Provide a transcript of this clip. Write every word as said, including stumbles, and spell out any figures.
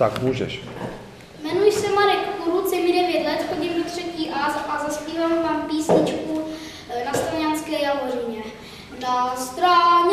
Tak, můžeš. Jmenuji se Marek Kuruc, je mi devět let, chodím do třetí A a zaspívám vám písničku na Stavňanské Javořině. Na straně